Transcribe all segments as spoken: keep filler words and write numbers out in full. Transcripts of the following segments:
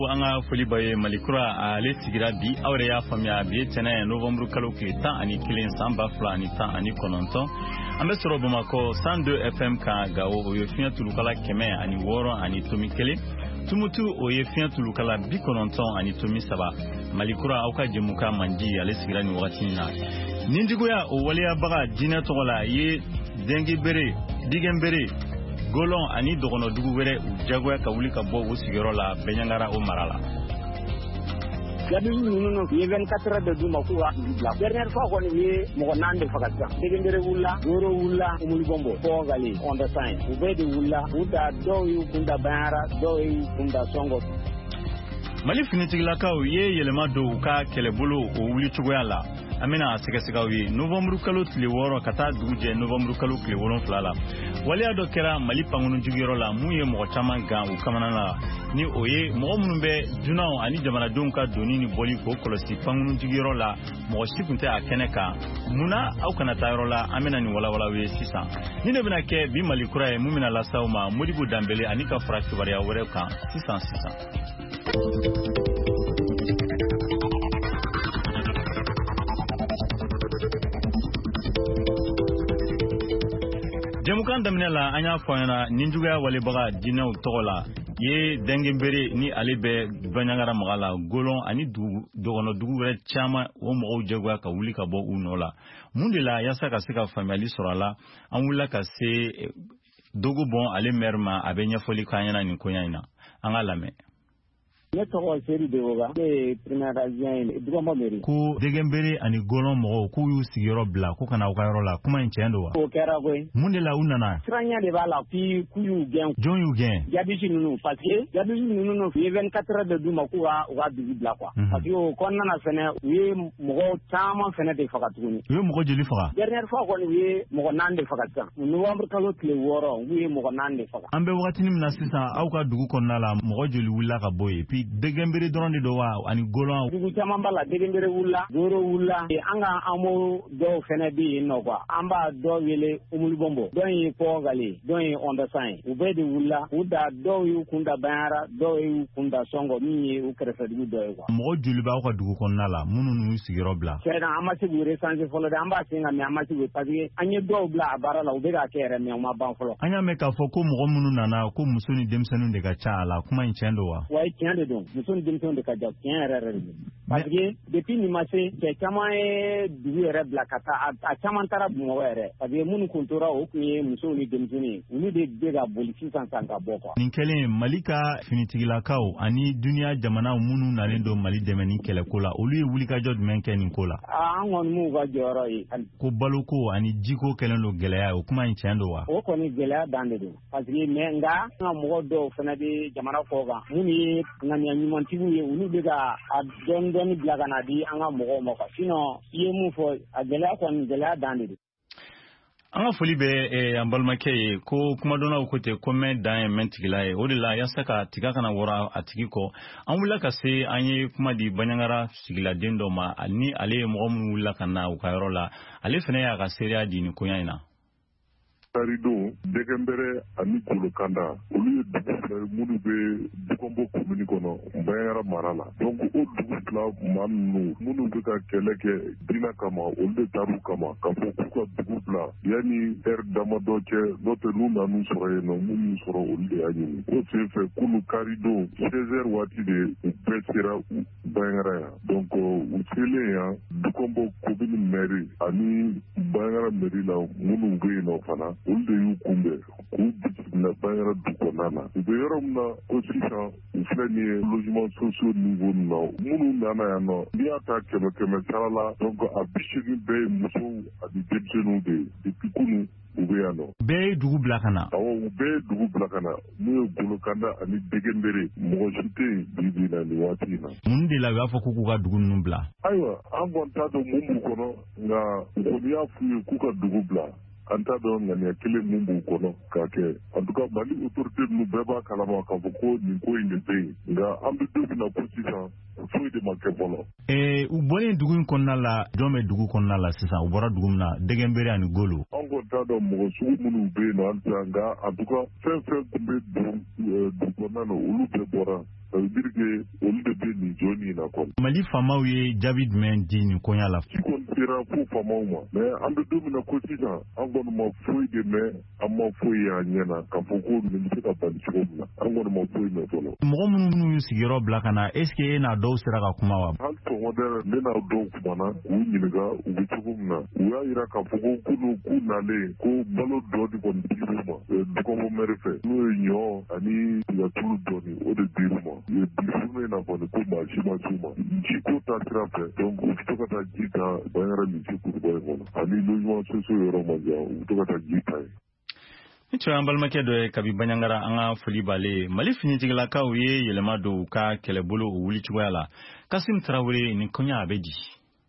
Anga Folibaye Malikura ale sigira bi awre ya famia bi tene novembre kalo klita ani kilin samba fla ani ta ani kononton ambe soro Bamako cent deux F M ka gawo oyo fia tulukala keme ani woro ani tomi kele tumutu oyo fia tulukala bi kononton ani tomi saba Malikura auka jemuka mandi ale sigira ni wakati na nindigo ya o waliya baga dina togola ye dengi bere digembere Golon ani dogono dugu were u jagoya ka wuli ka bɔ u sigiyɔrɔ la Bɛɲangara o mara la. Yabi ninnu ye vingt-quatre heures de duma ku wa la dernière fois kɔni ye mɔgɔ naani de faga sisan degembere wulila Goro wulila Umulibombo fɔ Gali on the sign u bɛɛ de wulila u da dɔw y'u kunda Bɛɲangara dɔw y'u kunda Sɔngɔ. Mali finitigilakaw ye yɛlɛma don u ka kɛlɛbolo o wuli cogoya la. Amina sɛgɛsɛgɛw ye novembre kalo tile wɔɔrɔ ka taa dugu jɛ novembre kalo tile wolonwula la waleya dɔ kɛra Mali pankunu juguyɔrɔ la mun ye mɔgɔ caman gan u kamana la ni o ye mɔgɔ minnu bɛ dunanw ani jamanadenw ka doni ni bɔli k'o kɔlɔsi pankunu juguyɔrɔ la mɔgɔ si tun tɛ a kɛnɛ kan munna aw kana taa yɔrɔ la an bɛna nin walawalaw ye sisan ni ne bɛna kɛ bi Mali kura ye mun bɛna lasaw ma Modibo Danbele ani ka fara kibaruya wɛrɛw kan sisan sisan. Jamukan daminɛ la an y'a fɔ ɲɛna ninjuguya walebaga dinɛw tɔgɔ la ye Dengenbere ni ale bɛ Bɛɲangara maga la Golon ani dɔgɔnɔ dugu wɛrɛ caman o mɔgɔw jagoya ka wuli ka bɔ u nɔ la mun de la yasa ka se ka faamuyali sɔrɔ a la an wulila ka se Dogo Bɔn ale maire ma a bɛ ɲɛfɔli k'an ɲɛna nin koɲa in na an ka lamɛn. Ne tɔgɔ Seri Dewoga ne ye premier adjoint ye Dugomɔ mairie ko Degenbere ani Golon mɔgɔw k'u y'u sigiyɔrɔ bila ko kana u ka yɔrɔ la kuma in tiɲɛ don wa o kɛra koyi mun de la u nana siranya de b'a la puis k'u y'u gɛn jɔn y'u gɛn jabisi ninnu parce que jabisi ninnu u ye vingt-quatre heures de d'u ma k'u ka u ka dugu bila quoi parce que o kɔnɔna na fɛnɛ u ye mɔgɔ caman fɛnɛ de faga tuguni u ye mɔgɔ joli faga dernière fois kɔni u ye mɔgɔ naani de faga sisan novembre kalo tile wɔɔrɔ u ye mɔgɔ naani de faga an bɛ wagati min na sisan aw ka dugu kɔnɔna la mɔgɔ joli wulila ka bɔ yen puis Degenbere dɔrɔn de don wa ani Golon dugu caman b'a la Degenbere wulila Goro wulila an ka amo dɔw fɛnɛ bɛ yen nɔ quoi an b'a dɔw wele Umulibombo dɔw ye Pɔ Gali dɔw ye Ondesan u bɛɛ de wulila u da dɔw y'u kunda Bɛɲangara dɔw y'u kunda Sɔngɔ min ye u kɛrɛfɛ dugu dɔ ye quoi mɔgɔ joli b'aw ka dugu kɔnɔna la minnu n'u sigiyɔrɔ bila cɛna an ma se k'u recenser fɔlɔ dɛ an b'a sen ka mɛ an ma se k'u parce que an ye dɔw bila a baara la u bɛ k'a kɛ yɛrɛ mɛ u ma ban fɔlɔ an y'a mɛn k'a fɔ ko mɔgɔ minnu nana ko muso ni denmisɛnninw de ka ca a la kuma in tiɲɛ don wa wa tiɲɛ de don muso ni denmisɛnninw de ka ca tiɲɛ yɛrɛ yɛrɛ de don parce que depuis nin ma se cɛ caman ye dugu yɛrɛ bila ka taa a caman taara Bamakɔ yɛrɛ parce que minnu kun tora o kun ye musow ni denmisɛnninw olu de bɛ ka boli sisan san ka bɔ quoi. Nin kɛlen Mali ka finitigilakaw ani duniya jamanaw minnu nalen don Mali dɛmɛ ni kɛlɛko la olu ye wulikajɔ jumɛn kɛ nin ko la an kɔni m'u ka jɔyɔrɔ ye ko baloko ani jiko kɛlen don gɛlɛya o kuma in tiɲɛ don wa o kɔni gɛlɛya dan de don parce que mais nka an ka mɔgɔ dɔw fana bɛ jamana kɔ kan minnu ye ŋaniya ɲumantigiw ye olu bɛ ka a dɔɔni dɔɔni bila ka na di an ka mɔgɔw ma quoi sinon i ye mun fɔ a gɛlɛya kɔni gɛlɛya dan de don. An ka foli bɛ an balimakɛ ye ko kumadɔnnaw ko ten ko mɛn dan ye mɛn tigila ye o de la yasa ka tiga kana wɔrɔ a tigi kɔ an wulila ka se an ye kuma di Bɛɲangara sigiladen dɔ ma ni ale ye mɔgɔ minnu wulila ka na u ka yɔrɔ la ale fana y'a ka seereya di nin koɲa in na. Taridon Degenbere ani Kolokanda olu ye dugu fila minnu bɛ Dugombo commune kɔnɔ Bɛɲangara mara la donc o dugu fila maa ninnu minnu bɛ ka kɛlɛ kɛ diinɛ kama olu de taar'u kama k'a fɔ k'u ka dugu bila yanni heure damadɔ cɛ n'o tɛ n'u nan'u sɔrɔ yen nɔ n'u y'u sɔrɔ olu de y'a ɲini o sen fɛ kunu karidon seize heures waati de u bɛɛ sera Bɛɲangara yan donc u selen yan Dugombo commune mairie ani Bɛɲangara mairie la minnu bɛ yen nɔ fana olu de y'u kunbɛn k'u bisimila Bɛɲangara du kɔnɔna na u bɛ yɔrɔ min na ko sisan u filɛ nin ye logement sociaux niveau na minnu nana yan nɔ n'i y'a ta kɛmɛ kɛmɛ sara la donc a bi seegin bɛɛ ye musow ani denmisɛnninw de ye depuis kunu u bɛ yan nɔ. Bɛɛ ye dugu bila ka na. Awɔ u bɛɛ ye dugu bila ka na n'o ye Golokanda ani Degenbere mɔgɔ si tɛ yen bi bi na nin waati in na. Mun de la u y'a fɔ k'u k'u ka dugu ninnu bila. Ayiwa an kɔni t'a dɔn mun b'u kɔnɔ nka u kɔni y'a f'u ye k'u ka dugu bila. An t'a dɔn ŋaniya kelen mun b'u kɔnɔ k'a kɛ en tout cas Mali autorité ninnu bɛɛ b'a kalama k'a fɔ ko nin ko in de bɛ yen nka an bɛ don min na ko sisan foyi de ma kɛ fɔlɔ. ee u bɔlen dugu in kɔnɔna la jɔn bɛ dugu kɔnɔna la sisan u bɔra dugu min na Degenbere ani Golo. An ko t'a dɔn mɔgɔ sugu minnu bɛ yen nɔ halisa nka en tout cas fɛn fɛn tun bɛ dugu kɔnɔna na olu bɛɛ bɔra. Ça veut dire que olu de bɛ nin jɔn in na kɔni. Mali faamaw ye jaabi jumɛn di nin koɲa la. ci kɔni sera fo faamaw ma mais an bɛ don min na ko sisan an kɔni ma foyi de mɛn an ma foyi y'an ɲɛna k'a fɔ ko nin bɛ se ka bali cogo min na an kɔni ma foyi mɛn fɔlɔ. mɔgɔ minnu y'u sigiyɔrɔ bila ka na est ce que e n'a dɔw sera ka kuma wa. hali sɔgɔmada ne n'a dɔw kumana k'u ɲininka u bɛ cogo min na u y'a yira k'a fɔ ko kunu k'u nalen ko balo dɔ de kɔni dir'u ma dukɔnɔ mɛri fɛ n'o ye ɲɔ ani tigatulu dɔɔni o de dir'u ma ye bilisunu in na kɔni ko maa si ma s'u ma ji ko ta sira fɛ donc u bɛ to ka taa ji ta banyara misi kuruba in kɔnɔ ani logement sociaux yɔrɔ ma jan u bɛ to ka taa ji ta ye. Ni cɛ an balimakɛ dɔ ye kabi Baɲangara an ka foli b'ale Mali finitigilakaw ye yɛlɛma don u ka kɛlɛbolo o wuli cogoya la Kasim Tarawele ni kɔɲa a bɛ di.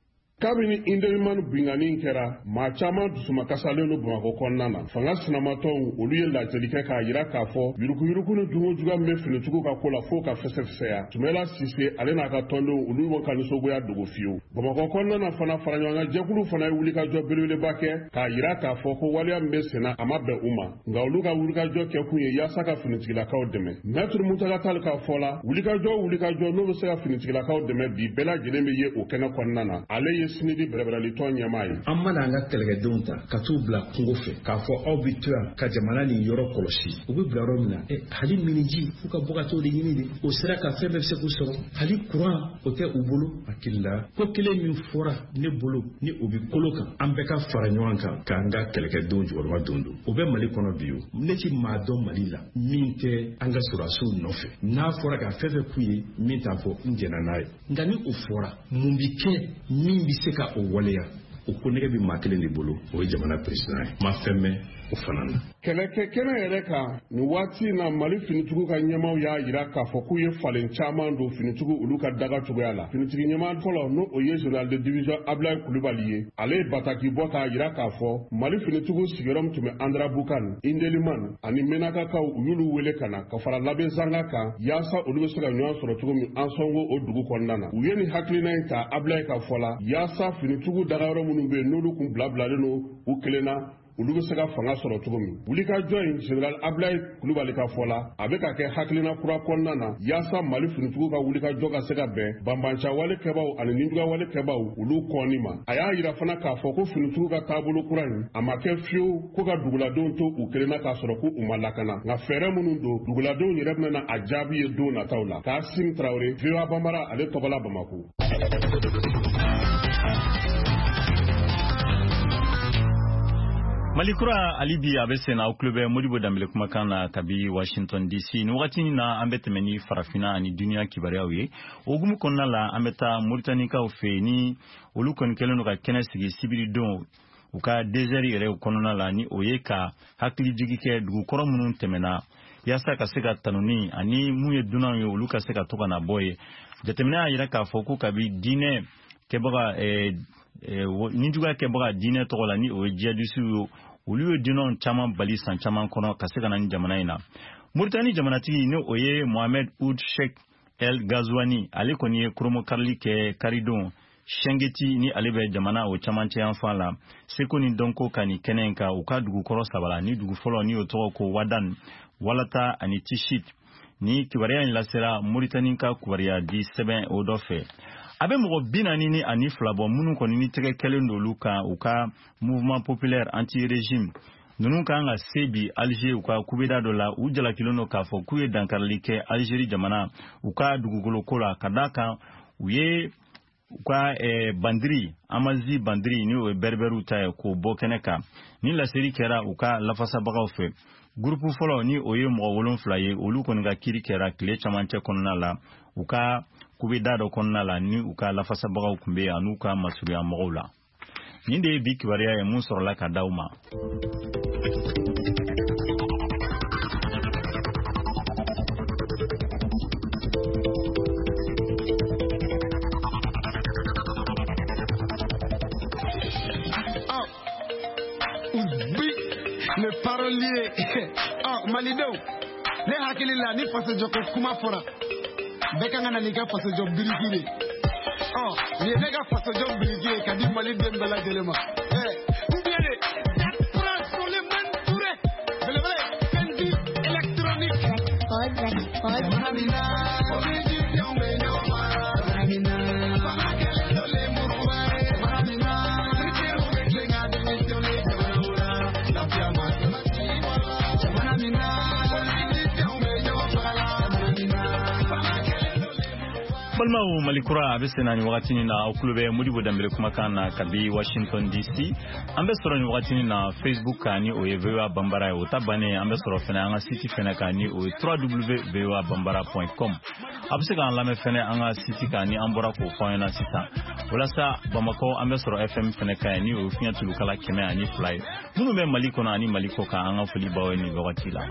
Kabini Indelimani binganin kɛra maa caman dusuma kasalen don Bamakɔ kɔnɔna na fanga sinamatɔw olu ye lajɛli kɛ k'a yira k'a fɔ yuruguyurugu ni dungo juguya min bɛ finitigiw ka ko la fo ka fɛsɛfɛsɛya Tumela Sise ale n'a ka tɔndenw olu ma ka nisɔngoya dogo fiyewu Bamakɔ kɔnɔna na fana fara ɲɔgɔn kan jɛkulu fana ye wulikajɔ belebeleba kɛ k'a yira k'a fɔ ko waleya min bɛ senna a ma bɛn u ma nka olu ka wulikajɔ kɛ kun ye yaasa ka finitigilakaw dɛmɛ Maître Muntaka Tall k'a fɔ la wulikajɔ wulikajɔ n'o bɛ se ka finitigilakaw dɛmɛ bi bɛɛ lajɛlen bɛ ye o kɛnɛ kɔnɔna na ale ye sinidi bɛrɛbɛrɛli tɔn ɲɛmaa ye. An mana an ka kɛlɛkɛdenw ta ka t'u bila kungo fɛ k'a fɔ aw bɛ to yan ka jamana nin yɔrɔ kɔlɔsi u bɛ bila yɔrɔ min na ɛ hali miniji f'u ka bɔ ka t'o de ɲini de o sera ka fɛn bɛɛ bɛ se k'u sɔrɔ hali courant o tɛ u bolo hakili la ko kelen min fɔra ne bolo ni o bɛ kolo kan an bɛɛ ka fara ɲɔgɔn kan k'an ka kɛlɛkɛdenw jɔyɔrɔma don don o bɛ Mali kɔnɔ bi o ne ti maa dɔn Mali la min tɛ an ka sɔrɔdasiw nɔfɛ n'a fɔra ka fɛn fɛn k'u ye min t'a fɔ n jɛnna n'a ye nka ni o fɔra mun bi kɛ min bɛ se ka o waleya o ko nege bi maa kelen de bolo o ye jamana président ye ma fɛn mɛn o fana na. Kɛlɛkɛ kɛnɛ yɛrɛ kan nin waati in na Mali finitigiw ka ɲɛmaw y'a yira k'a fɔ k'u ye falen caman don finitigiw olu ka daga cogoya la finitigi ɲɛma fɔlɔ n'o o ye général de division Ablaye Kulibali ye ale ye bataki bɔ k'a yira k'a fɔ Mali finitigiw sigiyɔrɔ min tun bɛ Andra Bukan Indelimani ani Menakakaw u y'olu wele ka na ka fara labɛn zanga kan yaasa olu bɛ se ka ɲɔgɔn sɔrɔ cogo min an sɔngo o dugu kɔnɔna na u ye nin hakilina in ta Ablaye ka fɔ la yaasa finitigiw dagayɔrɔ minnu bɛ yen n'olu kun bilabilalen don u kelen na olu bɛ se ka fanga sɔrɔ cogo min wulikajɔ in général Ablaye Kulibali ka fɔ la a bɛ ka kɛ hakilina kura kɔnɔna na yaasa Mali finitigiw ka wulikajɔ ka se ka bɛn banbanca wale kɛbaw ani ninjuguya wale kɛbaw olu kɔni ma a y'a yira fana k'a fɔ ko finitigiw ka taabolo kura in a ma kɛ fiyewu ko ka duguladenw to u kelen na k'a sɔrɔ ko u ma lakana nka fɛɛrɛ minnu don duguladenw yɛrɛ bɛna a jaabi ye don nataw la Kasim Tarawele V O A Banbara ale tɔgɔla Bamako. Malikura Alibi a bɛ sen na aw tulo bɛ Modibo Dambele kumakan na kabi Washington D C ni wagati in na an bɛ tɛmɛ ni farafina ani duniya kibaruyaw ye o hukumu kɔnɔna la an bɛ taa Mauritaniekaw fɛ ni olu kɔni kɛlen don ka kɛnɛ sigi sibiridenw u ka désert yɛrɛ kɔnɔna la ni o ye ka hakilijigi kɛ dugukɔrɔ minnu tɛmɛna yaasa ka se ka tanuni ani mun ye dunanw ye olu ka se ka to ka na bɔ ye jateminɛ y'a yira k'a fɔ ko kabi diinɛ kɛbaga ɛɛ ni juguya kɛbaga diinɛ tɔgɔ la ni o ye jihadisiw ye olu ye dunanw caman bali san caman kɔnɔ ka se ka na ni jamana in na Mauritanie jamanatigi ni o ye Mohamed Ould Cheikh El Ghazouani ale kɔni ye kuromo karili kɛ karidon Shengeti ni ale bɛ jamana o camancɛ yan fan la seko ni dɔnko ka ni kɛnɛ in kan u ka dugukɔrɔ sabala ni dugu fɔlɔ ni o tɔgɔ ko Wadan Walata ani Tishit ni kibaruya in lasera Mauritanie ka kibaruya di sɛbɛn o dɔ fɛ a bɛ mɔgɔ bi naani ni ani fila bɔ minnu kɔni ni tɛgɛ kɛlen don olu kan u ka mouvement populaire anti-régime ninnu kan ka se bi Alger u ka kubeda dɔ la u jalakilen don k'a fɔ k'u ye dankarili kɛ Algérie jamana u ka dugukolo ko la ka d'a kan u ye u ka bandiri Amazi bandiri ni o ye berberiw ta ye k'o bɔ kɛnɛ kan ni laseri kɛra u ka lafasabagaw fɛ groupe fɔlɔ ni o ye mɔgɔ wolonfila ye olu kɔni ka kiri kɛra tile camancɛ kɔnɔna la u ka kubeda dɔ kɔnɔna la ni u ka lafasabagaw tun bɛ yan n'u ka masuruya mɔgɔw la nin de ye bi kibaruya ye mun sɔrɔla ka d'aw ma. Le parolier oh Malido ne hakili la ni fasa joko kuma fora bɛɛ kan ka na n'i ka fasojɔ biriki de ɔ nin ye ne ka fasojɔ biriki ye ka di Mali den bɛɛ lajɛlen ma ɛ ou bien de Dakura Suleman Touré belebele Kandi électronique Balmaw Malikura abe senani wakati ni na okulube Modibo Dembele kumakan na kabi Washington D C ambe soro ni wakati ni na Facebook kani oye V O A Bambara e otabane ambe soro fena anga siti fena kani oye w w w point v o a bambara point com abse kan lame fena anga siti kani ambora ko fona sita wala sa Bamako ambe soro F M fena kani oye finya tulukala keme ani fly munu be Maliko na ani Maliko ka anga fuli bawe ni wakati la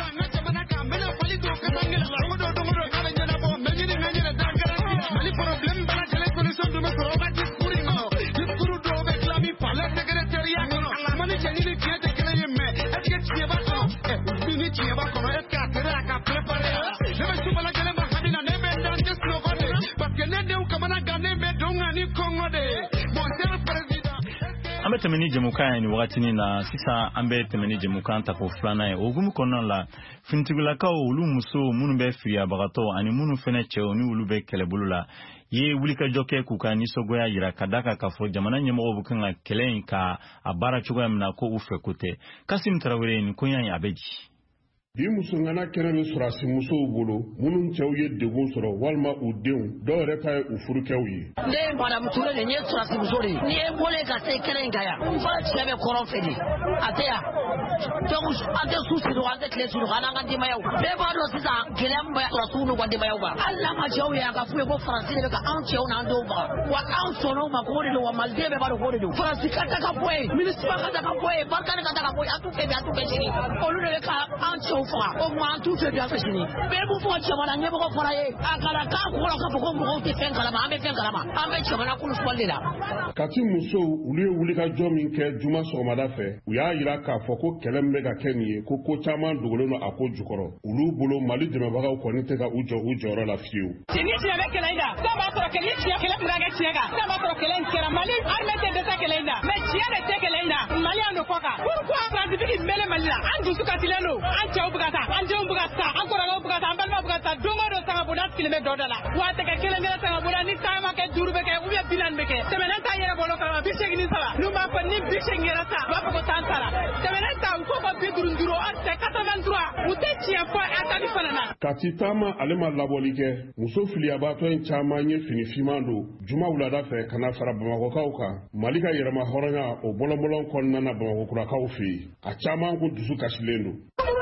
Mali problem bala kele solution do me pro ba diskuri no diskuru do be klami pala secretariat no mani chani ni kiye de kele yemme est ce que ba ko e bini tiye ba ko est ka tera ka préparer ne be su bala kele ba hadina ne be dan just no ko de parce que ne de u kamana gane be donga ni kongo de mon cher président ambe temeni jemuka ni wakati ni na sisa ambe temeni jemuka ta ko flana e ogumu kono la fintigula ka olu muso munu be fiya bagato ani munu fene cheo ni ulu be kelebulula ye wulika joke kuka ni sogoya yira kadaka kafo jamana nyemo bukan kelen ka abara chugo mna ko ufe kote Kasim Traoré ni konya ya beji bi musungana kɛnɛ surasi musow bolo munun cɛw ye degun sɔrɔ walima u denw dɔw yɛrɛ ta ye u furukɛw ye ne madame Touré de ye surasi muso de ni e bole ka se kɛnɛ in ka ya n fara cɛ bɛ kɔrɔ fɛ de a tɛ ya donc an tɛ su siri an tɛ tile siri an ka denbayaw bɛɛ b'a dɔn sisan gɛlɛya min bɛ surasiw n'u ka denbayaw kan hali n'an ka cɛw ye a ka f'u ye ko faransi de bɛ ka anw cɛw n'an denw faga wa anw sɔnn'o ma k'o de don wa maliden bɛɛ b'a dɔn k'o de don faransi ka ta ka bɔ yen minisima ka ta ka bɔ yen barikani ka ta ka bɔ yen an t'u fɛ bi an t'u fɛ sini olu de bɛ ka anw cɛw faga o tuma an t'u fɛ bi an fɛ sini bɛɛ b'u fɔ jamana ɲɛmɔgɔ fɔra ye a kana k'a kɔrɔ k'a fɔ ko mɔgɔw tɛ fɛn kalama an bɛ fɛn kalama an bɛ jamana kulusipɔli de la Kati musow olu ye wulikajɔ min kɛ juma sɔgɔmada fɛ u y'a yira k'a fɔ ko kɛlɛ min bɛ ka kɛ nin ye ko ko caman dogolen don a ko jukɔrɔ olu bolo Mali dɛmɛbagaw kɔni tɛ ka u jɔ u jɔyɔrɔ la fiyewu ni tiɲɛ bɛ kɛlɛ in na dɔw b'a sɔrɔ kɛlɛ tiɲɛ kɛlɛ min ka kɛ tiɲɛ kan dɔw b'a sɔrɔ kɛlɛ in kɛra Mali armée tɛ dɛsɛ kɛlɛ in na mais tiɲɛ de tɛ kɛlɛ in na Maliyɛn de kɔ kan pourquoi scientifique mɛlɛ Mali la an dusu kasilen don an cɛw bɛ ka taa an denw bɛ ka taa an kɔrɔkɛw bɛ ka taa an balimaw bɛ ka taa don o don sangabonda sigilen bɛ dɔ da la wa a tɛ kɛ kelen kelen sangabonda ni taama kɛ duuru bɛ kɛ ou bien bi naani bɛ kɛ tɛmɛnen ta yɛrɛ bolo kalama bi seegin saba n'u b'a fɔ ni bi seegin yɛrɛ ta u b'a fɔ ko tan sara tɛmɛnen ta u ko ko bi duuru duuru or c'est quatre-vingt-trois u tɛ tiɲɛ fɔ atani fana na Kati taama ale ma labɔli kɛ muso filiyabaatɔ in caman ye fini fiman don juma wulada fɛ ka na fara Bamakɔkaw kan Mali ka yɛrɛma hɔrɔnya o bɔlɔnbɔlɔn kɔnɔna na Bamakokurakaw fɛ yen a caman ko dusu kasilen don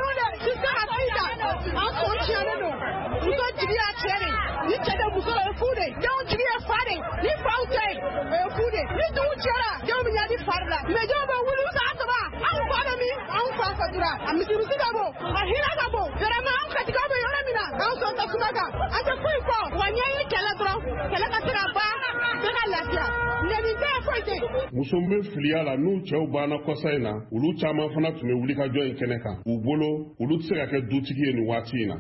muso jigi y'a cɛ de ni cɛ de muso ye fu de denw jigi ye fa de ni faw tɛ ye o ye fu de ni dugu cɛra denw bɛ ɲa ni fari la mais denw bɛ wuli san saba anw fa bɛ min anw fa fatura a misimisi ka bon a hinɛ ka bon vraiment anw katigaw bɛ yɔrɔ min na anw sɔn tɛ kuma kan an tɛ foyi fɔ wa ɲɛ ye kɛlɛ dɔrɔn kɛlɛ ka se ka ban bɛɛ ka lafiya nɛni tɛ foyi tɛ muso bɛ filiya la n'u cɛw banna kɔsa in na olu caman fana tun bɛ wulikajɔ in kɛnɛ kan u bolo olu tɛ se ka kɛ dutigi ye nin waati in na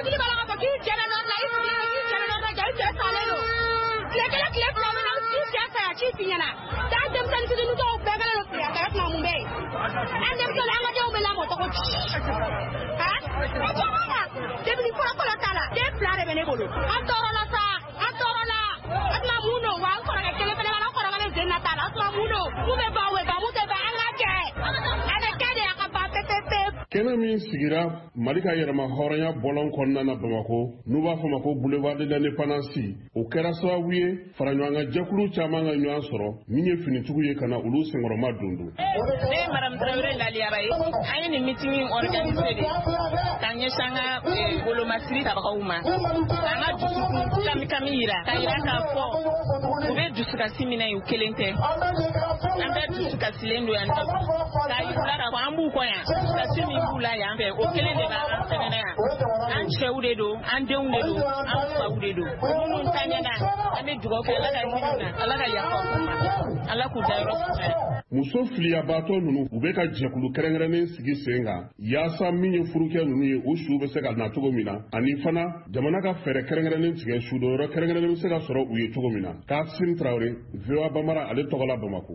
ci fi ɲɛna taa denmisɛnnin fitinin dɔw bɛɛ kɛlen don fili a kɛra tuma mun bɛ yen an denmisɛnnin an ka denw bɛ lamɔ cogo di han o cogo la depuis fɔlɔfɔlɔ ta la den fila de bɛ ne bolo an tɔɔrɔla sa an tɔɔrɔla o tuma mun don wa an kɔrɔkɛ kelen fana b'an kɔrɔkɛ sen na ta la o tuma mun don mun bɛ ban o ye ban mun tɛ ban an ka kɛ a bɛ kɛ de a ka ban pepepe. Kɛnɛ min sigira Mali ka yɛrɛma hɔrɔnya bɔlɔn kɔnɔna na Bamako n'u b'a fɔ ma ko boulevard de l'indépendance o kɛra sababu ye faraɲɔgɔnka jɛkulu caman ka ɲɔgɔn sɔrɔ min ye finitigiw ye ka na olu senkɔrɔma dundun. Ne ye Madame Traoré Laliyaba ye an ye nin meeting organisé de ka ɲɛsin an ka bolomasiri tabagaw ma k'an ka dusukun kami kami yira ka yira k'a fɔ u bɛ dusukasi minɛ u kelen tɛ an bɛ dusukasilen don yan k'a yir'u la k'a fɔ an b'u kɔ yan dusukasi min b'u la yan fɛ o kelen de b'an fɛnɛ yan an cɛw de don an denw de don an faw de don minnu taɲɛna an bɛ dugawu kɛ ala ka hinɛ na ala ka yafa u ma ala k'u dayɔrɔ sumaya. muso filiyabaatɔ ninnu u bɛ ka jɛkulu kɛrɛnkɛrɛnnen sigi sen kan yaasa min ye furukɛ ninnu ye o su bɛ se ka na cogo min na ani fana jamana ka fɛɛrɛ kɛrɛnkɛrɛnnen tigɛ sudɔyɔrɔ kɛrɛnkɛrɛnnen bɛ se ka sɔrɔ u ye cogo min na. Kassim Traoré, V O A Bambara, ale tɔgɔ la Bamako.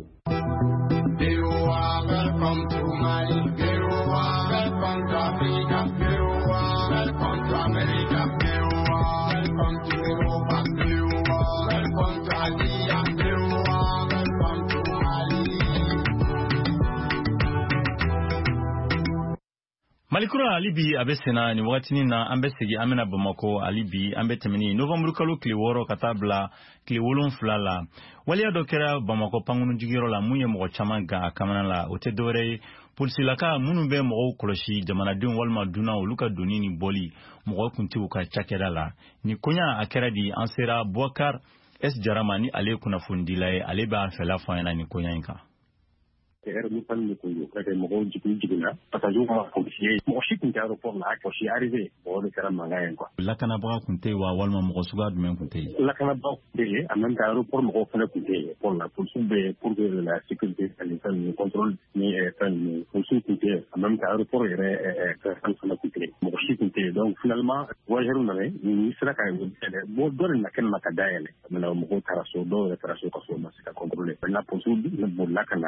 Welcome to Mali, welcome to Africa, welcome to America, welcome to Europa, welcome to Asia, welcome to Mali. Malikura alibi abesena ni wakati na ambesegi amena Bamako alibi ambetemini November kalo kili woro katabla kili wolon fulala wali adokera Bamako pangunu jigiro la munye moko chamanga akamana la otedore polisi laka munu be moko koloshi jamana dun walma duna oluka donini boli moko kunti uka chakera la ni konya akera di ansera Bouakar S Jaramani ale kuna fundila ale ba fela fana ni konya inka er mu pan ni ko yo ka mo go jigu jiguna pata jo ma ko ci mo shi kun jaro pour la ko shi arrivé bo le kara manga en quoi la kana ba kunte wa walma mo suga du men kunte la kana ba kunte amman jaro pour mo ko fana kunte pour la pour sube pour de la sécurité sanitaire ni contrôle ni tan ni pour sube kunte amman jaro pour ere ka kan fana kunte mo shi kunte donc finalement wajeru na ni sera ka bo do na ken makadaele amana mo ko taraso do taraso ko so ma sika contrôler la pour sube bo la kana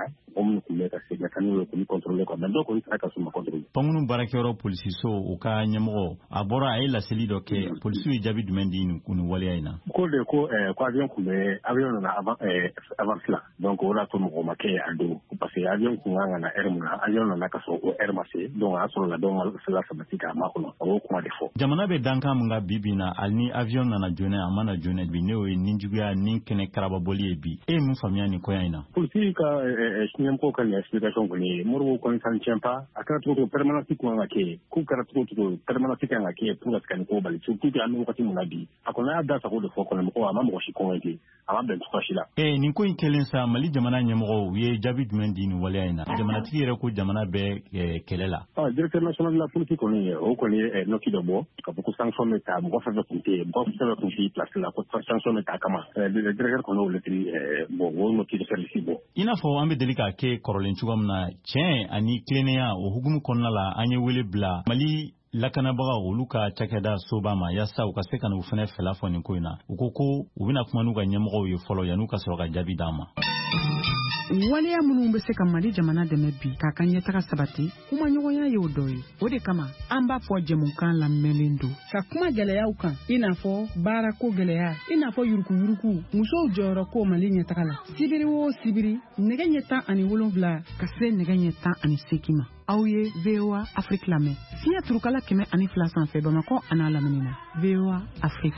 Pangunu barakero polisi so uka nyamgo abora ay la seli doke polisi jabi dumendi ni kunu wali ayna ko de ko ko avion ku me avion na avant avant cela donc ora to mo make ando parce que avion ku nga na ermuna avion na kaso o ermase donc asoro la donc cela sabatika ma ko no o ko defo jamana be danka mga bibina alni avion na na jone amana jone bi ne o ninjuga ninkene karaba boli bi e mu famia ni ko ayna polisi ka nyam ko kan explication ko ni moro ko san champa aka to permanent ko ngake ku kara to to permanent ka ngake pour kan ko bali surtout que anu wakati munabi akona ada sa ko de foko na ko ama mo shi ko ngi ama ben to shila eh ni ko ikelen sa mali jamana nyamgo ye jabi dumendi ni wala ina jamana tire ko jamana be kelela ah directeur national de la politique ko ni o ko ni no ki do bo ka ko sanction meta mo fa ko kunte mo fa ko kunte place la ko sanction meta kama le directeur ko no le tri bo wo no ki de service bo ina fo ambe delika ke korolen chugam na chen ani klenia o hugumu konna la anye wele bla mali lakana baga oluka chakeda sobama yasa ukaseka na ufene fela foni koina ukoko ubina kumanuga nyamgo yo follow yanuka soga jabi dama waleya minnu bɛ se ka Mali jamana dɛmɛ bi k'a ka ɲɛtaga sabati kuma ɲɔgɔnya y'o dɔ ye o de kama an b'a fɔ jɛmukan lamɛnlen don ka kuma gɛlɛyaw kan i n'a fɔ baarako gɛlɛya i n'a fɔ yurukuyuruku musow jɔyɔrɔ ko Mali ɲɛtaga la sibiri o sibiri nɛgɛ ɲɛ tan ani wolonwula ka se nɛgɛ ɲɛ tan ani seegin ma aw ye V O A Afrique lamɛn fiɲɛ turukala kɛmɛ ani fila sanfɛ Bamakɔ a n'a lamini na V O A Afrique.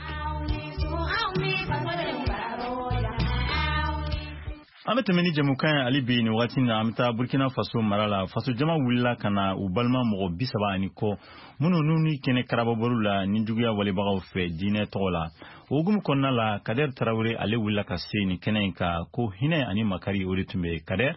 Ametemeni jamukan alibi ni wakati na amita Burkina Faso marala Faso jama wulila kana ubalma mogo bisaba aniko munu nuni kene karababoru la ninjuguya walibagaw fe dine tola ogum konna la Kader Traoré ale wulila ka se ni kene ka ko hine ani makari ori tumbe Kader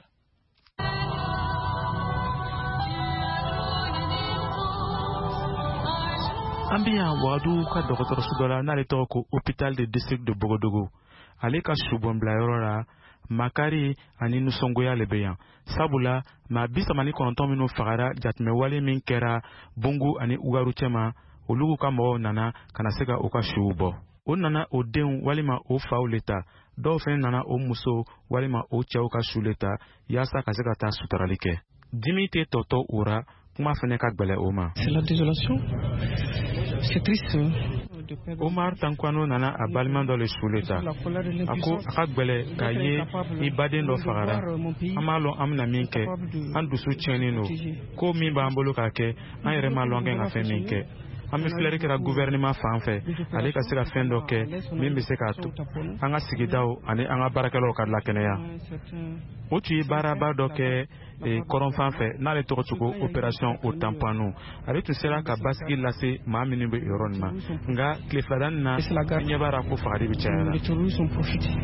Ambia wadu ka doktor sudola na le toko hôpital de district de Bogodogo ale ka subon bla yorora Makari ani nusongoya lebeyan sabula ma bisamani kononton minu fagara jatme wale min kera bungu ani ugaru chema olugu ka mo nana kana sega oka shubo o nana o den walima o fa o leta do fe nana o muso walima o cha oka shuleta yasa ka sega ta sutaralike dimite toto ura kuma fene ka gbele oma c'est la désolation c'est triste. Omar Tankwano nana a baliman dɔ le suleta a ko a ka gbɛlɛ k'a ye i baden dɔ fagara an b'a lɔn an bɛna min kɛ an dusu tiɲɛnen don ko min b'an bolo k'a kɛ an yɛrɛ m'a lɔn kɛ ka fɛn min kɛ an bɛ filɛri kɛra gouvernement fan fɛ ale ka se ka fɛn dɔ kɛ min bɛ se k'a to an ka sigidaw ani an ka baarakɛlaw ka lakɛnɛya o tun ye baaraba dɔ kɛ kɔrɔn fan fɛ n'ale tɔgɔ cogo opération o tampano ale tun sera ka basigi lase maa minnu bɛ yɔrɔ nin ma nka tile filanan na ɲɛ b'a ra ko fagali bɛ cayara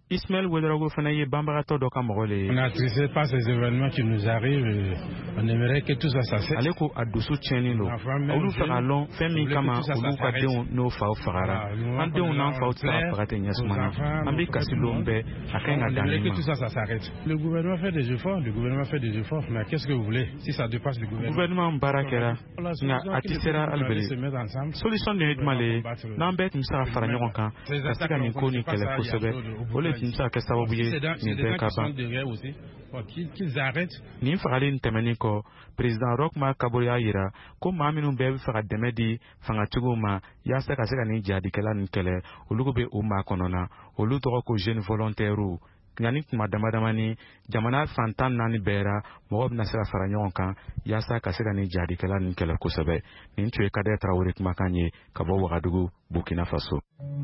Ismaël Ouedraogo Fanaye Bambarato Dokamorole. On est attristé par ces événements qui nous arrivent. On aimerait que tout ça s'arrête. Aleko Adusu Chenilo. Olu Faralon, Femi Kama, Ulu Kadeo, no Fao Farara. Ande on en Fao Farate Nyasmana. Ambi Kasilombe, Akenga Danima. Que tout ça, ça s'arrête. Le gouvernement fait des efforts, le gouvernement fait des efforts. Mais qu'est-ce que vous voulez si ça dépasse le gouvernement? Gouvernement Barakera, na Atisera Albeli. Solution de Hedmale, Nambet Msa Faranyoka, Kasika Ninkoni Kelekosebe, Ole Timsa Kasawabuye, Nibekaba. Qu'ils arrêtent. Ni Faralin Temeniko, président Rockma Kaboya Ira, comme Maminu Bev Farademedi, Fangatuguma, Yasa Kaseka Ninja Dikela Nkele, Ulugube Uma Konona, Olutoko jeune volontaire. Yanik Madamadamani, Jamana Fantan Nani Bera, Mob Nasera Faranyonka, Yasa Kaseka Ninja Dikela Nkele Kosabe, Nintu Kade Traorik Makanye, Kabo Wagadugu, Burkina Faso.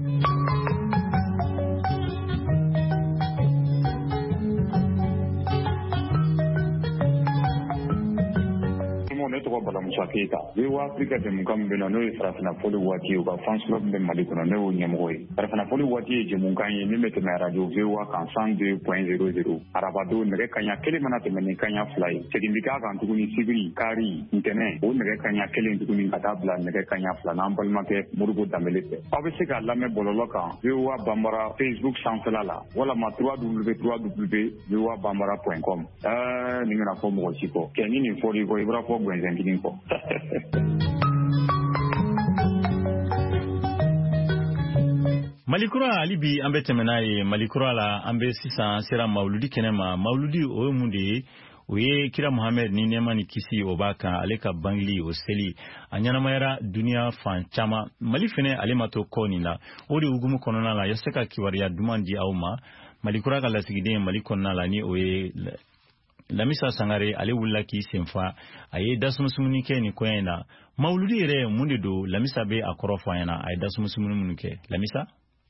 ne tɔgɔ Bala Musa Keyita V O A Afrique jɛmukan min bɛ na n'o ye farafinafoli waati ye u ka fans club bɛ Mali kɔnɔ ne y'o ɲɛmɔgɔ ye. Farafinafoli waati ye jɛmukan ye min bɛ tɛmɛ radio V O A kan cent deux point zéro zéro arabadon nɛgɛ kaɲa kelen mana tɛmɛ ni kaɲa fila ye segin bɛ k'a kan tuguni sibiri kari ntɛnɛn o nɛgɛ kaɲa kelen tuguni ka taa bila nɛgɛ kaɲa fila n'an balimakɛ Modibo Dambele fɛ. Aw bɛ se k'a lamɛn bɔlɔlɔ kan V O A Bambara Facebook sanfɛla la walama w w w point v o a bambara point com. Ɛɛ nin kana fɔ mɔgɔ si kɔ kɛ ni nin fɔr'i kɔ i b'a fɔ gwɛnzɛn kɔ. Malikura alibi ambe temena ye Malikura la ambe sisan sera mauludi kenema mauludi o munde o ye kira Muhammad ni nema ni kisi o baka ale ka bangli o seli anyana mayara dunia fan chama Mali fene ale mato koni la o de ugumu konona la yaseka kiwariya dumandi auma Malikura ka lasigide Mali konna la ni o ye Lamisa Sangare ale wula ki senfa aye dasmusumuni ke ni koyena mauludi ere munde do Lamisa be akoro fayana aye dasmusumuni munke Lamisa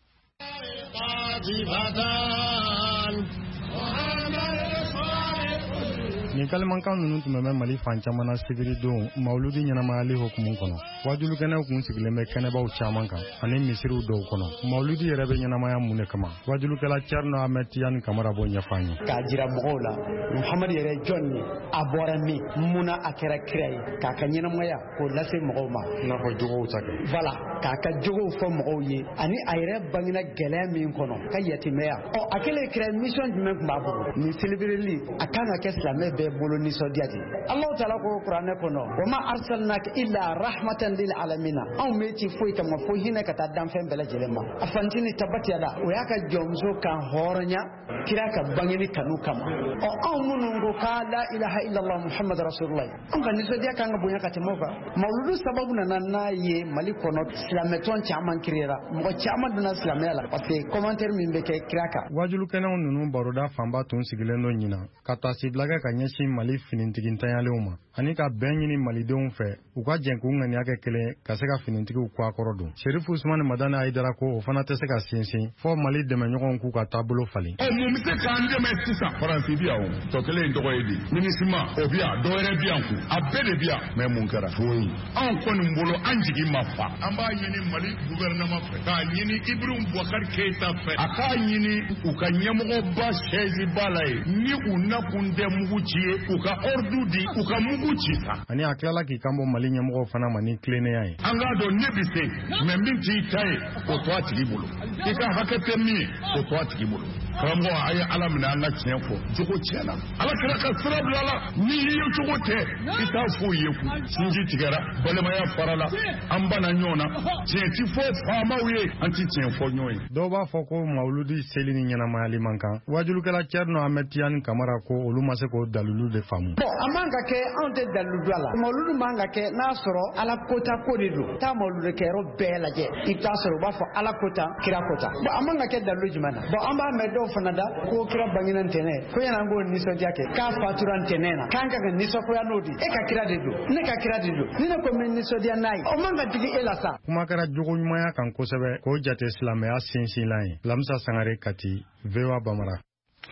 ni kalimankan ninnu tun bɛ Mali fan caman na sibiri don mauludi ɲɛnamayali hukumu kɔnɔ wajulu kɛnɛw kun sigilen bɛ kɛnɛbaw caman kan ani misiriw dɔw kɔnɔ mauludi yɛrɛ bɛ ɲɛnamaya mun de kama wajulukɛla Thierno Ahmed Tidiane Camara b'o ɲɛfɔ an ye k'a jira mɔgɔw la Muhamadu yɛrɛ jɔn ye a bɔra min munna a kɛra kira ye k'a ka ɲɛnamaya k'o lase mɔgɔw ma i n'a fɔ jogow ta kɛ voilà k'a ka jogow fɔ mɔgɔw ye ani a yɛrɛ bangena gɛlɛya min kɔnɔ ka yatimɛya ɔ a kɛlen kira mission jumɛn tun b'a bolo nin célébreli a kan ka kɛ silamɛ bɛɛ bolo nisɔndiya de Allah taala ko kuranɛ kɔnɔ wa ma arsalnaka illa rahmatan lil alamin anw bɛ ci foyi kama fo hinɛ ka taa danfɛn bɛɛ lajɛlen ma a fantini tabatiya da o y'a ka jɔnmuso kan hɔrɔnya kira ka bangeni kanu kama ɔ anw minnu ko ka la ilaha illallah muhammad rasulullah an ka nisɔndiya kan ka bonya ka tɛmɛ o kan mawludu sababu nana n'a ye Mali kɔnɔ silamɛtɔn caman kirera mɔgɔ caman donna silamɛya la parce que commentaire min bɛ kɛ kira kan wajulukɛnɛw ninnu baroda fanba tun sigilen don ɲina ka taa sibila kɛ ka ɲɛsin Mali finitigitanyalenw ma ani ka bɛn ɲini malidenw fɛ u ka jɛn k'u ŋaniya kɛ kelen ka se ka finitigiw kɔ a kɔrɔ don Sherifu Usmani Madani Aidara ko o fana tɛ se ka sinsin fɔ Mali dɛmɛɲɔgɔnw k'u ka taabolo falen ɔ mun bɛ se k'an dɛmɛ sisan Faransi bi yan o tɔ kelen in tɔgɔ ye di minisima o bi yan dɔwɛrɛ bi yan kun a bɛɛ de bi yan mɛ mun kɛra foyi anw kɔni bolo an jigi ma fa an b'a ɲini Mali gouvernement fɛ k'a ɲini Ibrahim Boubacar Keita fɛ a k'a ɲini u ka ɲɛmɔgɔba sɛzi ba la ye ni u nakun tɛ mugu ci ye u ka ordre di u ka mugu ci ta ani a tilala k'i kanbɔ Mali ɲɛmɔgɔw fana ma ni tilennenya ye an k'a dɔn ne bi se mɛ min t'i ta ye o to a tigi bolo i ka hakɛ tɛ min ye o to a tigi bolo karamɔgɔ a ye Ala minɛ an ka tiɲɛ fɔ jogo tiɲɛna Ala kɛra ka sira bila la ni i ye jogo tɛ i t'a fɔ ye kun sinji tigɛra balimaya farala an bana ɲɔgɔn na tiɲɛ ti fɔ faamaw ye an ti tiɲɛ fɔ ɲɔgɔn ye dɔw b'a fɔ ko mawuludi seli ni ɲɛnamayali man kan wajulukɛla Thierno Ahmed Tidiane Camara ko olu ma se k'o dalilu de faamu bon a man ka kɛ anw tɛ dalilu don a la mawuludu man ka kɛ n'a sɔrɔ Ala kota ko de don taa mawuludu kɛyɔrɔ bɛɛ lajɛ i bɛ taa sɔrɔ u b'a fɔ Ala kota kira kota bon a man ka kɛ dalilu jumɛn na bon an b'a mɛn dɔw fana da ko kira bangena ntɛnɛn ko yanni an k'o nisɔndiya kɛ k'a fatura ntɛnɛn na k'an ka kan nisɔngoya n'o de e ka kira de don ne ka kira de don ni ne ko n bɛ nisɔndiya n'a ye o man ka digi e la sa kuma kɛra jogo ɲumanya kan kosɛbɛ k'o jate silamɛya sinsinlan ye Lamisa Sangare Kati V O A Bamara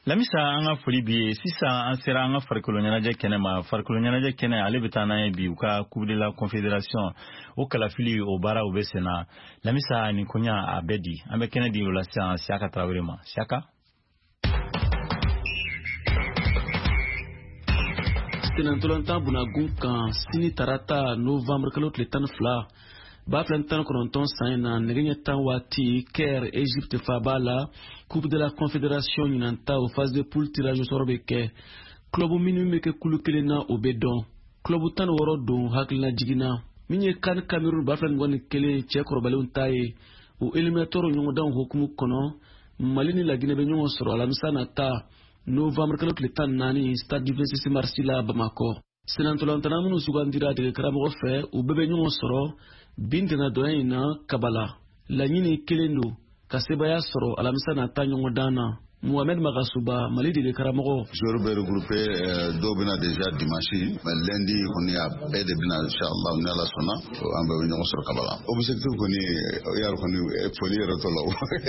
Lamisa anga foli bi sisa an sera anga farikolo ɲɛnajɛ kɛnɛ ma farikolo ɲɛnajɛ kɛnɛ ale bɛ taa n'an ye bi u ka coupe de la confédération o kalafili o baara u bɛ senna Lamisa ni koɲa a bɛ di an bɛ kɛnɛ di o la sisan Siaka Tarawele ma Siaka. Tenantolanta bunagun kan sini tarata novembre kalo tile tan ni fila ba filan tan kɔnɔntɔn san na nɛgɛ ɲɛ tan waati Caire Egypte fa b'a la coupe de la confédération ɲinanta o phase de poule tirage au sort bɛ kɛ club minnu bɛ kɛ kulu kelen na o bɛ dɔn club tan ni wɔɔrɔ don hakilina jiginna min ye kan Cameroun ba filan ni kelen cɛ kɔrɔbalenw ta ye o éliminatoire ɲɔgɔndanw hukumu kɔnɔ Mali ni Laginɛ bɛ ɲɔgɔn sɔrɔ alamisa nata novembre kalo tile tan ni naani stade du vingt-six mars la Bamako senantolantana minnu sugandira dege karamɔgɔ fɛ u bɛɛ bɛ ɲɔgɔn sɔrɔ bin tɛna dɔnya in na Kabala laɲini kelen don ka sebaya sɔrɔ alamisa nata ɲɔgɔndan na Mohamed Magasuba Mali dege karamɔgɔ joueurs bɛ regroupé dɔw bɛna déjà dimanche mais lundi kɔni a bɛɛ de bɛna inchallah ni Ala sɔnna an bɛɛ bɛ ɲɔgɔn sɔrɔ Kabala objectif kɔni yɛrɛ kɔni foli yɛrɛ tɔ la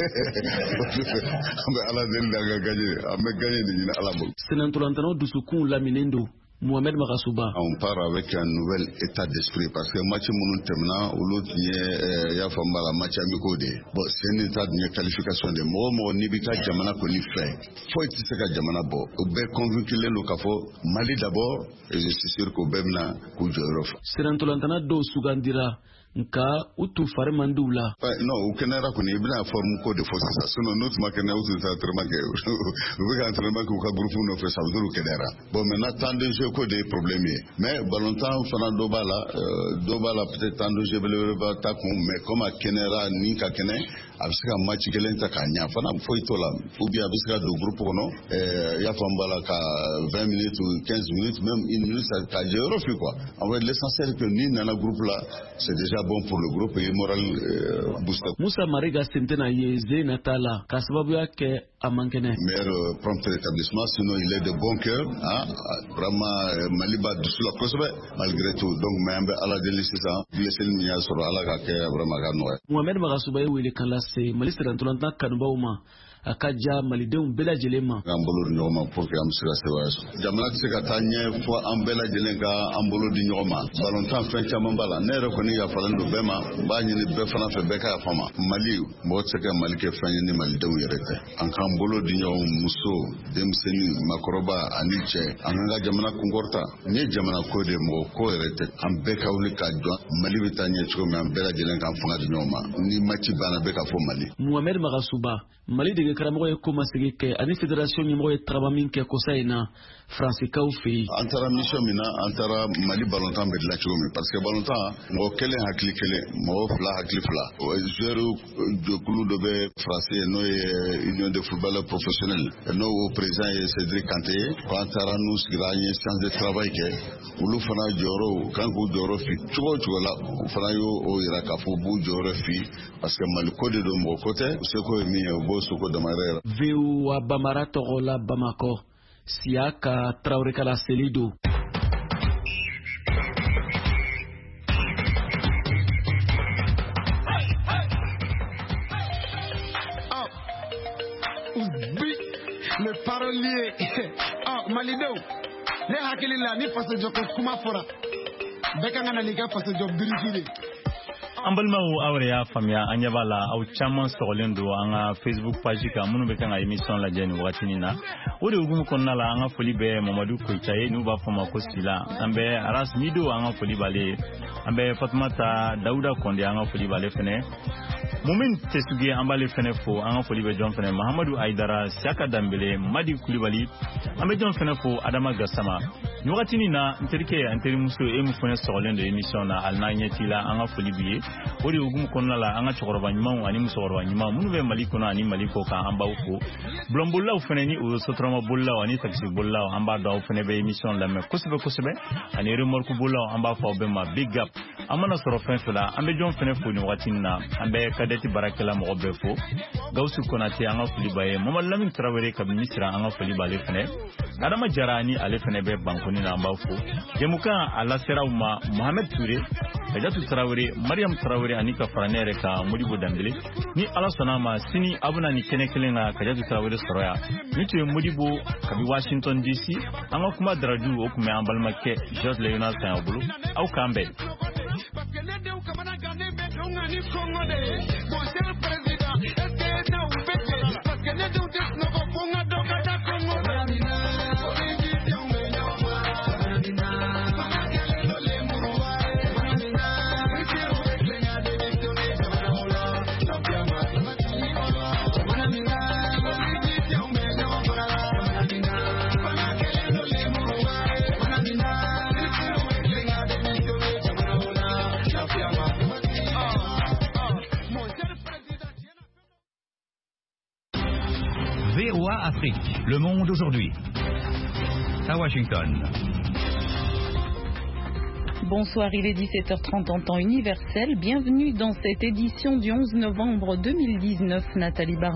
an bɛ Ala deli da ka gagner an bɛ gagner de ɲini Ala bolo senantolantanaw dusukun laminen don Mohamed Magasuba. On part avec un nouvel état d'esprit parce que match minnu tɛmɛna olu tun ye y'a fɔ n b'a la match amicaux de bon c'est un état de qualification de mɔgɔ mɔgɔ n'i b'i ka jamana kɔni fɛ foyi tɛ se ka jamana bɔ u bɛɛ convainculen don k'a fɔ Mali d'abord et je suis sûr qu'u bɛɛ bɛna k'u jɔyɔrɔ fa. Senantolantana dɔw sugandira nka u tun fari man di u la. non u kɛnɛyara kɔni i bɛna forme ko de fɔ sisan sinon n'u tun ma kɛnɛya u tun tɛ entraînement kɛ u bɛ ka entraînement kɛ u ka groupe nɔfɛ ça veut dire u kɛnɛyara bon maintenant temps de jeu ko de ye problème ye mais ballontan fana dɔ b'a la dɔ b'a la peut-être temps de jeu belebele b'a ta kun mais comme a kɛnɛyara ni ka kɛnɛ a bɛ se ka match kelen ta k'a ɲɛ fana foyi t'o la ou bien a bɛ se ka don groupe kɔnɔ i y'a fɔ n b'a la ka vingt minutes ou quinze minutes même une minute ka jɔyɔrɔ fi quoi en fait l'essentiel que ni nana groupe la c'est déjà bon pour le groupe et moral euh, booster. Moussa Mariga Sentena Yeze Natala Kasababuya ke Amankene. Meilleur prompt établissement, sinon il est de bon cœur, hein, vraiment Maliba dessous la cause malgré tout. Donc même à la délice ça, blessé le mien sur la gake vraiment ganoé. Mohamed Magasuba wele kalase Maliste Rantolanta Kanubauma. akaja malidenw bɛɛ lajɛlen ma. An bolo di ɲɔgɔn ma pour que an bɛ se ka sɛbɛn sɔrɔ. Jamana tɛ se ka taa ɲɛ fo an bɛɛ lajɛlen ka an bolo di ɲɔgɔn ma. Balontan fɛn caman b'a la. Ne yɛrɛ kɔni yafalen don bɛɛ ma. N b'a ɲini bɛɛ fana fɛ bɛɛ ka yafa ma. Mali mɔgɔ tɛ se ka Mali kɛ fɛn ye ni malidenw yɛrɛ tɛ. An k'an bolo di ɲɔgɔn muso, denmisɛnnin, makɔrɔba ani cɛ. An k'an ka jamana kunkɔrɔta. Ni ye jamana ko de mɔgɔ ko yɛrɛ tɛ. An bɛɛ ka wuli ka jɔ. Mali bɛ taa ɲɛ cogo min an bɛɛ lajɛlen k'an fanga di ɲɔgɔn ma. Ni mati banna bɛɛ ka fɔ Mali. Mohamed Magasuba Mali dege karamɔgɔ ye komasegi kɛ ani fédération ɲɛmɔgɔ ye tagama min kɛ kosa in na Fransikaw fɛ yen. An taara mission min na an taara Mali balontan bɛ dilan cogo min parce que balontan mɔgɔ kelen hakili kelen mɔgɔ fila hakili fila joueur jɛkulu dɔ bɛ français n'o ye union de footballeurs professionnels n'o président ye Cédric Kanté k'an taara n'u sigira an ye séance de travail kɛ olu fana jɔyɔrɔ kan k'u jɔyɔrɔ fi cogo o cogo la u fana y'o yira k'a fɔ u b'u jɔyɔrɔ fi parce que Mali ko de don mɔgɔ ko tɛ seko ye min ye u b'o seko damayɛrɛ. V O A Bamara tɔgɔ la Bamako Siaka Traoré Kala Selido. Le parolier oh Malidou ne hakili la ni faso joko kuma fora beka ngana liga faso job dirigile an balimaw aw y'a faamuya an ɲɛ b'a la aw caman sɔgɔlen don an ka Facebook page kan minnu bɛ kan ka émission lajɛ nin waatinin na o de hukumu kɔnɔna la an ka foli bɛ Mamadu Koyita ye n'u b'a fɔ ma ko Sila an bɛ Aras Mido an ka foli b'ale an bɛ Fatumata Dawuda Kɔnde an ka foli b'ale fɛnɛ Mumin Tesuge an b'ale fɛnɛ fo an ka foli bɛ jɔn fɛnɛ Mahamadu Aidara Siaka Dambele Madi Kulibali an bɛ jɔn fɛnɛ fo Adama Gassama nin waatinin na n terikɛ an terimuso e mu fɛnɛ sɔgɔlen don émission na hali n'a ɲɛ t'i la an ka foli b'i ye o de hukumu kɔnɔna la an ka cɛkɔrɔba ɲumanw ani musokɔrɔba ɲuman minnu bɛ Mali kɔnɔ ani Mali kɔ kan an b'aw fo bulonbolilaw fɛnɛ ni o sotarama bolilaw ani taxi bolilaw an b'a dɔn aw fɛnɛ bɛ émission lamɛn kosɛbɛ kosɛbɛ ani remorque bolilaw an b'a fɔ aw bɛɛ ma big up an mana sɔrɔ fɛn fɛn la an bɛ jɔn fɛnɛ fo nin waatinin na an bɛ kadɛti baarakɛla mɔgɔ bɛɛ fo Gawusu Konate an ka foli b'a ye Mamadu Lamini Tarawele kabini Misira an ka foli b'ale fɛnɛ Adama Jara ni ale fɛnɛ bɛ Bankoni ni na mbafo jemuka ala serauma Mohamed Touré Kajatu Traoré Mariam Traoré anika faranere ka Modibo Dambélé ni ala sonama sini abuna ni kenekelenga Kajatu Traoré soroya nitu Modibo kabi Washington D C anga kuma dradu okume ambalmake George Leonard Sanyabulu au kambe V O A Afrique, le monde aujourd'hui. À Washington. Bonsoir, il est dix-sept heures trente en temps universel. Bienvenue dans cette édition du onze novembre deux mille dix-neuf. Nathalie Bar